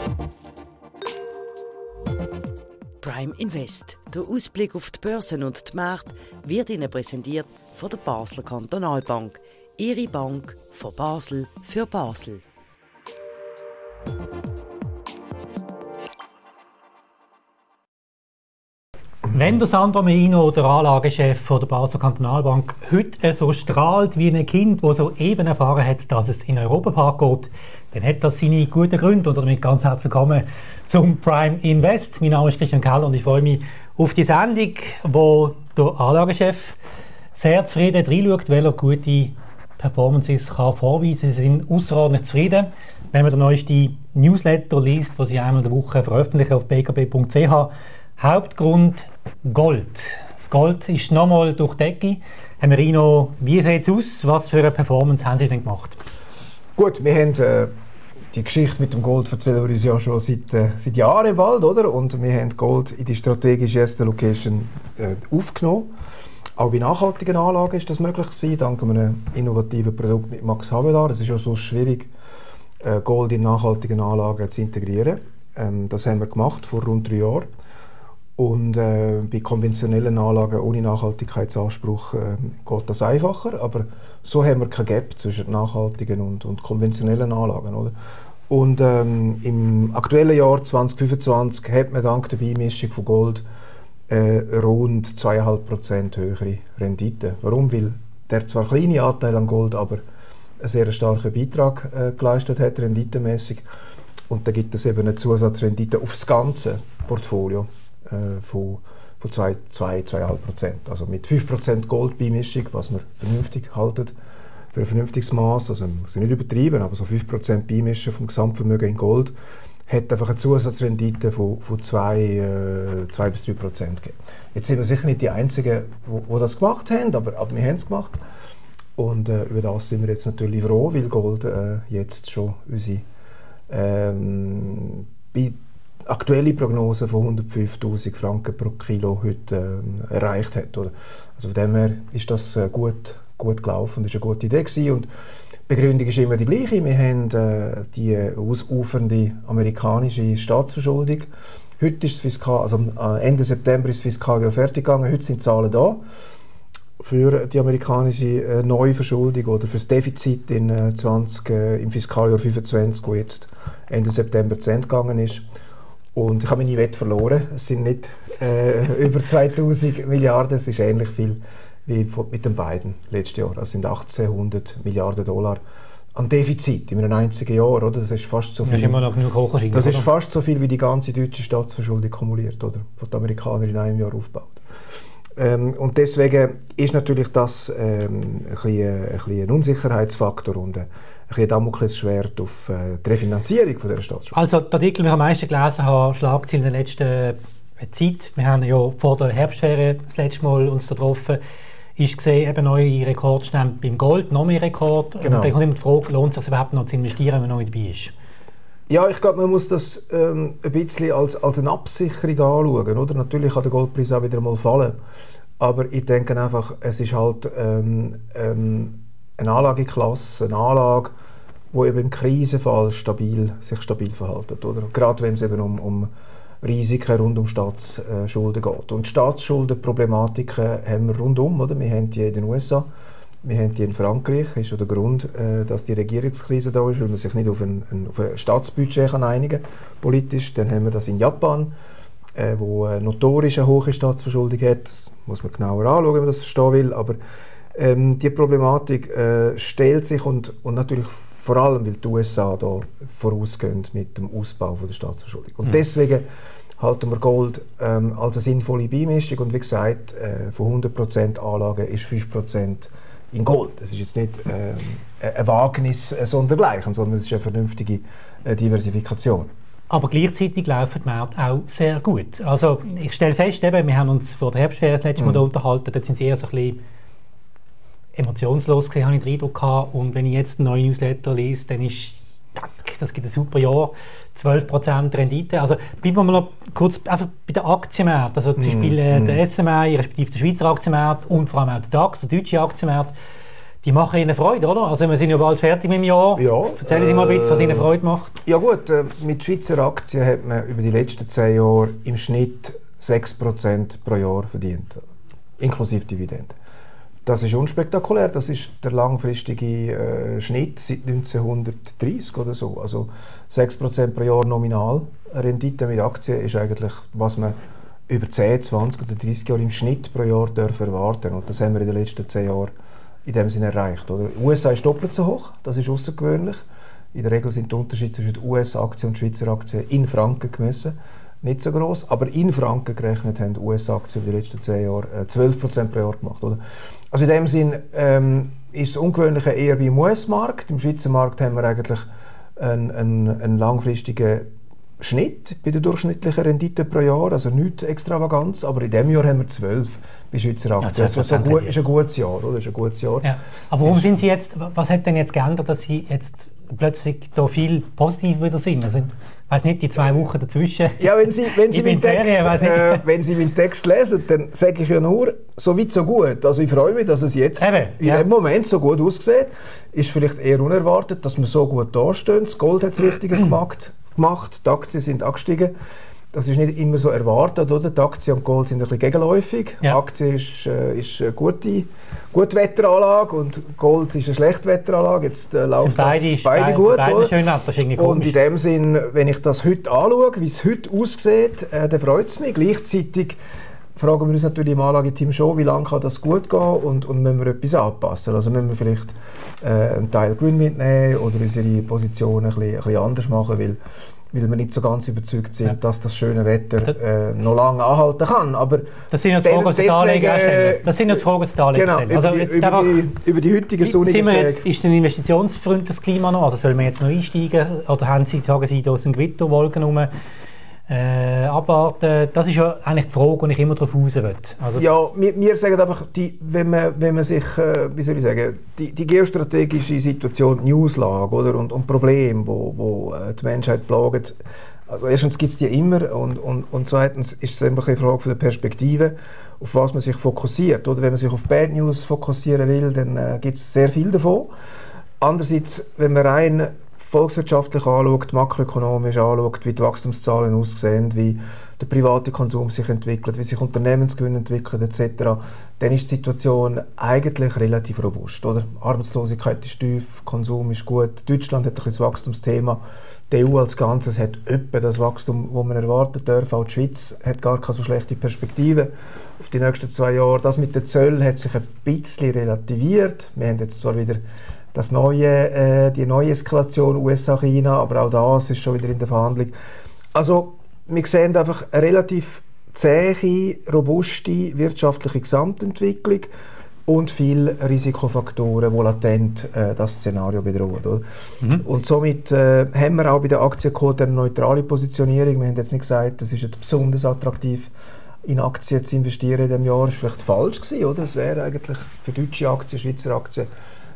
Prime Invest. Der Ausblick auf die Börsen und die Märkte wird Ihnen präsentiert von der Basler Kantonalbank. Ihre Bank von Basel für Basel. Wenn der Sandro Merino, der Anlagechef der Basler Kantonalbank, heute so strahlt wie ein Kind, das soeben erfahren hat, dass es in den Europapark geht, dann hat das seine guten Gründe. Und damit ganz herzlich willkommen zum Prime Invest. Mein Name ist Christian Keller und ich freue mich auf die Sendung, wo der Anlagechef sehr zufrieden reinschaut, weil er gute Performances kann vorweisen kann. Sie sind außerordentlich zufrieden. Wenn man den neuesten Newsletter liest, den Sie einmal in der Woche veröffentlichen auf bkb.ch, Hauptgrund Gold. Das Gold ist nochmal durch die Decke. Herr Merino, wie sieht es aus? Was für eine Performance haben Sie denn gemacht? Gut, wir haben die Geschichte mit dem Gold erzählen wir uns ja schon seit Jahren bald, oder? Und wir haben Gold in die strategische erste Location aufgenommen. Auch bei nachhaltigen Anlagen ist das möglich gewesen, dank einem innovativen Produkt mit Max Havelaar. Es ist ja so schwierig, Gold in nachhaltigen Anlagen zu integrieren. Das haben wir gemacht vor rund 3 Jahren. Und bei konventionellen Anlagen ohne Nachhaltigkeitsanspruch geht das einfacher, aber so haben wir kein Gap zwischen nachhaltigen und konventionellen Anlagen. Oder? Und im aktuellen Jahr 2025 hat man dank der Beimischung von Gold rund 2,5% höhere Rendite. Warum? Weil der zwar kleine Anteil an Gold, aber einen sehr starken Beitrag geleistet hat, renditemäßig. Und da gibt es eben eine Zusatzrendite auf das ganze Portfolio von 2,5%. Also mit 5% Goldbeimischung, was man vernünftig halten, für ein vernünftiges Maß, also man muss nicht übertreiben, aber so 5% Beimischen vom Gesamtvermögen in Gold, hat einfach eine Zusatzrendite von 2 bis 3% gegeben. Jetzt sind wir sicher nicht die Einzigen, die das gemacht haben, aber wir haben es gemacht. Und über das sind wir jetzt natürlich froh, weil Gold jetzt schon unsere aktuelle Prognose von 105'000 Franken pro Kilo heute erreicht hat. Oder? Also von dem her ist das gut gelaufen, das war eine gute Idee gewesen. Und die Begründung ist immer die gleiche. Wir haben die ausufernde amerikanische Staatsverschuldung. Heute ist Ende September ist das Fiskaljahr fertig gegangen, heute sind die Zahlen da für die amerikanische Neuverschuldung oder für das Defizit im Fiskaljahr 2025, das jetzt Ende September zu Ende gegangen ist. Und ich habe meine Wette verloren. Es sind nicht über 2000 Milliarden, es ist ähnlich viel wie mit den beiden letzten Jahr. Es sind 1800 Milliarden Dollar an Defizit in einem einzigen Jahr. Oder? Das ist fast so viel. Das ist fast so viel wie die ganze deutsche Staatsverschuldung kumuliert, oder? Von den Amerikanern in einem Jahr aufgebaut. Und deswegen ist natürlich das ein bisschen ein Unsicherheitsfaktor und ein Damoklesschwert auf die Refinanzierung von dieser Staatsschuld. Also der Artikel, den ich am meisten gelesen habe, Schlagzeilen in der letzten Zeit, wir haben ja vor der Herbstferien das letzte Mal uns getroffen, ist gesehen, eben neue Rekordstände beim Gold, noch mehr Rekord. Genau. Und dann kommt immer die Frage, lohnt es sich überhaupt noch zu investieren, wenn man noch dabei ist? Ja, ich glaube, man muss das ein bisschen als eine Absicherung anschauen. Oder? Natürlich kann der Goldpreis auch wieder mal fallen. Aber ich denke einfach, es ist halt eine Anlageklasse, eine Anlage, die eben im Krisenfall sich stabil verhält. Oder? Gerade wenn es eben um Risiken rund um Staatsschulden geht. Und Staatsschuldenproblematiken haben wir rundum. Oder? Wir haben die in den USA, wir haben die in Frankreich. Das ist schon der Grund, dass die Regierungskrise da ist, weil man sich nicht auf ein Staatsbudget einigen kann, politisch. Dann haben wir das in Japan, wo notorisch eine hohe Staatsverschuldung hat. Das muss man genauer anschauen, wenn man das verstehen will. Aber die Problematik stellt sich und natürlich vor allem, weil die USA da vorausgehen mit dem Ausbau von der Staatsverschuldung. Und deswegen halten wir Gold als eine sinnvolle Beimischung. Und wie gesagt, von 100% Anlagen ist 5% in Gold. Das ist jetzt nicht ein Wagnis sondergleichen, sondern es ist eine vernünftige Diversifikation. Aber gleichzeitig laufen die Märkte auch sehr gut. Also ich stelle fest, eben, wir haben uns vor der Herbstferien das letzte Mal unterhalten, da sind sie eher so ein bisschen emotionslos gewesen, habe ich den Eindruck gehabt. Und wenn ich jetzt einen neuen Newsletter lese, dann ist das gibt ein super Jahr, 12% Rendite. Also bleiben wir mal noch kurz einfach bei den Aktienmärkten, also zum Beispiel der SMI, respektive der Schweizer Aktienmarkt und vor allem auch der DAX, der deutsche Aktienmarkt. Die machen Ihnen Freude, oder? Also wir sind ja bald fertig mit dem Jahr. Ja, Erzählen Sie mal ein bisschen, was Ihnen Freude macht. Ja gut, mit Schweizer Aktien hat man über die letzten 10 Jahre im Schnitt 6% pro Jahr verdient, inklusive Dividende. Das ist unspektakulär, das ist der langfristige Schnitt seit 1930 oder so. Also 6% pro Jahr nominal Rendite mit Aktien ist eigentlich, was man über 10, 20 oder 30 Jahre im Schnitt pro Jahr erwarten. Und das haben wir in den letzten 10 Jahren in dem Sinne erreicht. Oder? Die USA ist doppelt so hoch, das ist außergewöhnlich. In der Regel sind die Unterschiede zwischen US-Aktien und Schweizer Aktien in Franken gemessen nicht so groß, aber in Franken gerechnet haben US-Aktien über die letzten 10 Jahre 12% pro Jahr gemacht. Oder? Also in dem Sinn ist das Ungewöhnliche eher wie im US-Markt. Im Schweizer Markt haben wir eigentlich einen langfristigen Schnitt bei der durchschnittlichen Rendite pro Jahr, also nichts Extravaganz, aber in diesem Jahr haben wir 12 bei Schweizer Aktien. Ja, also gut, ist ein gutes Jahr, oder? Ist ein gutes Jahr. Ja. Aber warum sind Sie jetzt, was hat denn jetzt geändert, dass Sie jetzt plötzlich da viel positiv wieder sind? Also, ich weiss nicht, die 2 Wochen dazwischen. Ja, wenn Sie meinen Text lesen, dann sage ich ja nur, so weit, so gut. Also ich freue mich, dass es jetzt in dem Moment so gut aussieht. Ist vielleicht eher unerwartet, dass wir so gut dastehen. Das Gold hat das Richtige gemacht. Die Aktien sind angestiegen. Das ist nicht immer so erwartet, oder? Die Aktien und Gold sind ein bisschen gegenläufig. Ja. Aktie ist eine gute Wetteranlage und Gold ist eine schlechte Wetteranlage. Jetzt läuft beide gut. Und in dem Sinn, wenn ich das heute anschaue, wie es heute aussieht, dann freut es mich. Gleichzeitig fragen wir uns natürlich im Anlageteam schon, wie lange kann das gut gehen und müssen wir etwas anpassen. Also müssen wir vielleicht einen Teil Gewinn mitnehmen oder unsere Position ein bisschen anders machen, weil wir nicht so ganz überzeugt sind, dass das schöne Wetter noch lange anhalten kann. Aber das sind ja die Fragen, die die Anleger stellen. Das sind ja die Fragen, die die Anleger stellen. Also über die heutigen sonnigen Tage. Ist es ein investitionsfreundliches Klima noch? Also sollen wir jetzt noch einsteigen? Oder sagen Sie, da sind Gewitterwolken herum? Abwarten, das ist ja eigentlich die Frage, die ich immer darauf raus will. Also ja, wir sagen einfach, wenn man sich, wie soll ich sagen, die geostrategische Situation, die Newslage oder, und Probleme, wo die Menschheit plagen, also erstens gibt es die immer und zweitens ist es einfach eine Frage von der Perspektive, auf was man sich fokussiert. Oder wenn man sich auf Bad News fokussieren will, dann gibt es sehr viel davon. Andererseits, wenn man rein volkswirtschaftlich anschaut, makroökonomisch anschaut, wie die Wachstumszahlen aussehen, wie der private Konsum sich entwickelt, wie sich Unternehmensgewinne entwickeln etc., dann ist die Situation eigentlich relativ robust. Oder? Arbeitslosigkeit ist tief, Konsum ist gut, Deutschland hat ein bisschen das Wachstumsthema, die EU als Ganzes hat etwa das Wachstum, das man erwarten darf, auch die Schweiz hat gar keine so schlechte Perspektive auf die nächsten 2 Jahre. Das mit den Zöllen hat sich ein bisschen relativiert. Wir haben jetzt zwar wieder die neue Eskalation USA-China, aber auch das ist schon wieder in der Verhandlung. Also wir sehen einfach eine relativ zähe, robuste wirtschaftliche Gesamtentwicklung und viele Risikofaktoren, die latent das Szenario bedrohen. Oder? Und somit haben wir auch bei der Aktienquote eine neutrale Positionierung. Wir haben jetzt nicht gesagt, das ist jetzt besonders attraktiv, in Aktien zu investieren in diesem Jahr. Das war vielleicht falsch gewesen, oder? Es wäre eigentlich für deutsche Aktien, Schweizer Aktien,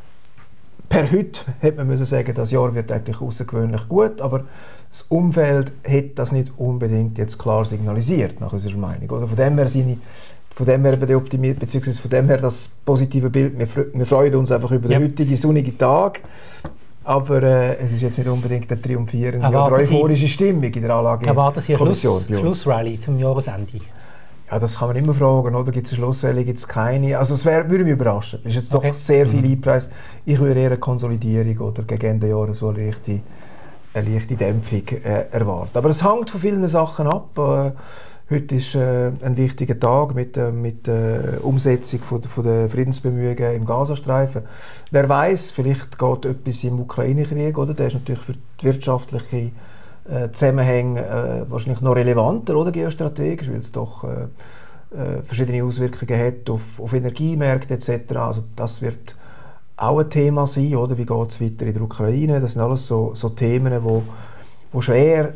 per heute hätte man müssen sagen, das Jahr wird eigentlich außergewöhnlich gut, aber das Umfeld hätte das nicht unbedingt jetzt klar signalisiert, nach unserer Meinung. Oder von dem her der optimiert, beziehungsweise von dem her das positive Bild. Wir freuen uns einfach über den heutigen sonnigen Tag, aber es ist jetzt nicht unbedingt eine triumphierende oder euphorische Stimmung in der Anlagekommission. Schlussrally zum Jahresende? Ja, das kann man immer fragen, oder? Gibt es eine Schlussrallye, gibt es keine? Also es würde mich überraschen. Es ist jetzt doch sehr viel eingepreist. Ich würde eher eine Konsolidierung oder gegen Ende Jahr so eine leichte Dämpfung erwarten. Aber es hängt von vielen Sachen ab. Heute ist ein wichtiger Tag mit der Umsetzung von der Friedensbemühungen im Gazastreifen. Wer weiß, vielleicht geht etwas im Ukraine-Krieg, oder? Der ist natürlich für die wirtschaftliche Zusammenhänge wahrscheinlich noch relevanter, oder, geostrategisch, weil es doch verschiedene Auswirkungen hat auf Energiemärkte etc. Also das wird auch ein Thema sein, oder? Wie geht es weiter in der Ukraine? Das sind alles so Themen, wo schwer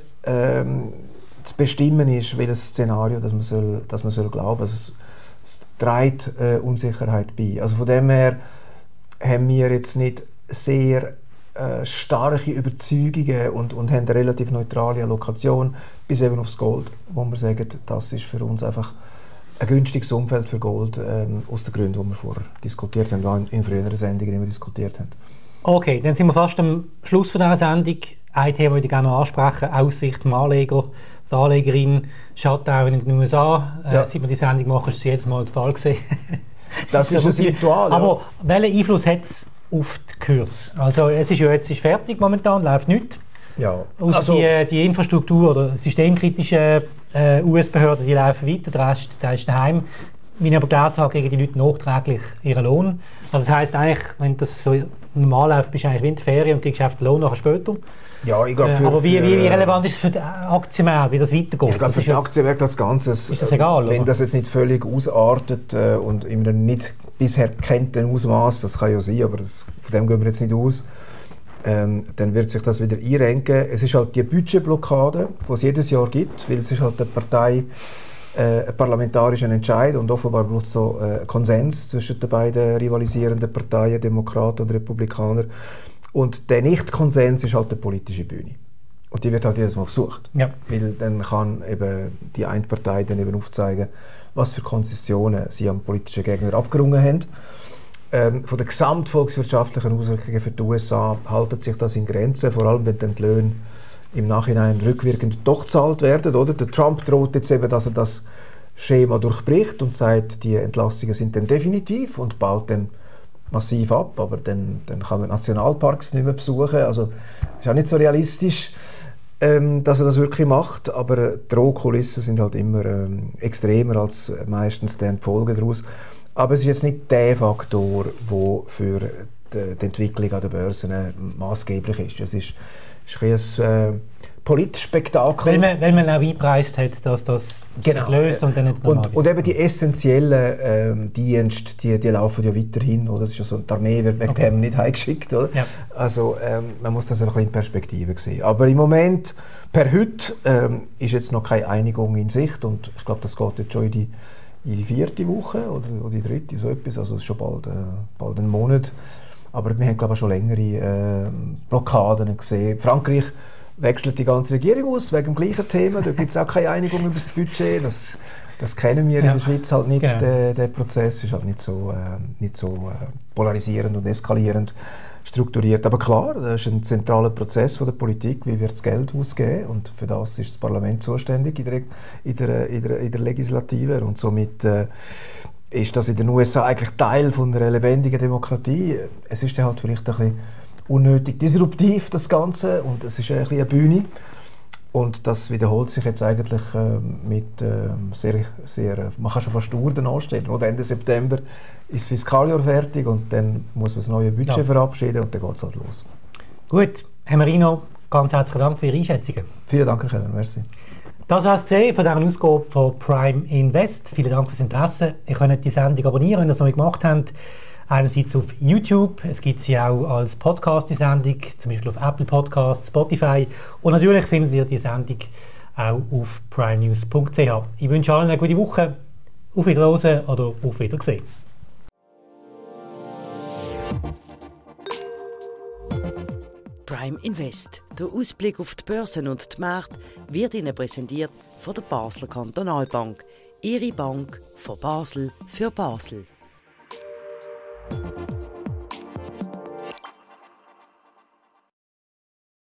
zu bestimmen ist, welches Szenario das man soll glauben. Also es trägt Unsicherheit bei. Also von dem her haben wir jetzt nicht sehr starke Überzeugungen und haben eine relativ neutrale Allokation bis eben aufs Gold, wo wir sagen, das ist für uns einfach ein günstiges Umfeld für Gold, aus den Gründen, die wir vorher diskutiert haben, die in früheren Sendungen immer diskutiert haben. Okay, dann sind wir fast am Schluss von dieser Sendung. Ein Thema würde ich gerne noch ansprechen, Aussicht vom Anleger, der Anlegerin, Shutdown in den USA. Seit wir die Sendung machen, ist es jedes Mal der Fall gewesen. Das ist ein Ritual. Ja. Aber welchen Einfluss hat es auf die Kurs? Also es ist ja jetzt fertig momentan, läuft nichts. Ja. Also, die Infrastruktur oder systemkritische US-Behörden, die laufen weiter, der Rest der ist daheim. Wie ich aber gelesen habe, kriegen die Leute nachträglich ihren Lohn. Also das heisst eigentlich, wenn das so normal läuft, bist du eigentlich in der Ferien und kriegst einfach den Lohn nachher später. Ja, ich glaube, aber wie relevant ist es für den Aktienmarkt, wie das weitergeht? Ich glaube, für den Aktienmarkt als Ganzes, ist das egal, wenn oder? das jetzt nicht völlig ausartet und in einem nicht bisher gekannten Ausmaß, das kann ja sein, aber von dem gehen wir jetzt nicht aus, dann wird sich das wieder einrenken. Es ist halt die Budgetblockade, die es jedes Jahr gibt, weil es ist halt eine Partei, einen parlamentarischen Entscheid und offenbar braucht es so Konsens zwischen den beiden rivalisierenden Parteien, Demokraten und Republikaner. Und der Nicht-Konsens ist halt eine politische Bühne. Und die wird halt jedes Mal gesucht. Ja. Weil dann kann eben die eine Partei dann eben aufzeigen, was für Konzessionen sie am politischen Gegner abgerungen haben. Von den gesamtvolkswirtschaftlichen Auswirkungen für die USA haltet sich das in Grenzen, vor allem wenn dann die Löhne im Nachhinein rückwirkend doch gezahlt werden. Oder? Der Trump droht jetzt eben, dass er das Schema durchbricht und sagt, die Entlastungen sind dann definitiv und baut dann massiv ab, aber dann kann man Nationalparks nicht mehr besuchen. Also ist auch nicht so realistisch, dass er das wirklich macht, aber Drohkulissen sind halt immer extremer als meistens die Folgen daraus. Aber es ist jetzt nicht der Faktor, der für die Entwicklung an der Börse maßgeblich ist. Es ist ein Politspektakel. Weil man auch eingepreist hat, dass das sich löst und dann nicht normal ist. Und eben die essentiellen Dienste, die laufen ja weiterhin. Oder? Das ist ja so, die Armee wird wegen dem nicht heimgeschickt. Oder? Ja. Also man muss das ein bisschen in Perspektive sehen. Aber im Moment, per heute, ist jetzt noch keine Einigung in Sicht. Und ich glaube, das geht jetzt schon in die 4. Woche oder die 3., so etwas. Also es ist schon bald ein Monat. Aber wir haben, glaube ich, schon längere Blockaden gesehen. Frankreich wechselt die ganze Regierung aus, wegen dem gleichen Thema. Da gibt es auch keine Einigung über das Budget. Das kennen wir in der Schweiz halt nicht. Genau. Der Prozess ist halt nicht so polarisierend und eskalierend strukturiert. Aber klar, das ist ein zentraler Prozess von der Politik. Wie wird das Geld ausgegeben? Und für das ist das Parlament zuständig in der Legislative. Und somit ist das in den USA eigentlich Teil von einer lebendigen Demokratie. Es ist dann halt vielleicht ein bisschen unnötig disruptiv, das Ganze, und es ist ein bisschen eine Bühne. Und das wiederholt sich jetzt eigentlich mit sehr, man kann schon fast Uhr anstellen. Oder Ende September ist das Fiskaljahr fertig und dann muss man das neue Budget verabschieden und dann geht es halt los. Gut, Herr Marino, ganz herzlichen Dank für Ihre Einschätzungen. Vielen Dank, Herr Keller, merci. Das war es von dieser Ausgabe von Prime Invest. Vielen Dank fürs Interesse. Ihr könnt die Sendung abonnieren, wenn ihr es noch nicht gemacht habt. Einerseits auf YouTube, es gibt sie auch als Podcast, die Sendung, zum Beispiel auf Apple Podcasts, Spotify. Und natürlich findet ihr die Sendung auch auf primenews.ch. Ich wünsche allen eine gute Woche. Auf Wiederhören oder auf Wiedersehen. Prime Invest. Der Ausblick auf die Börsen und die Märkte wird Ihnen präsentiert von der Basler Kantonalbank. Ihre Bank von Basel für Basel.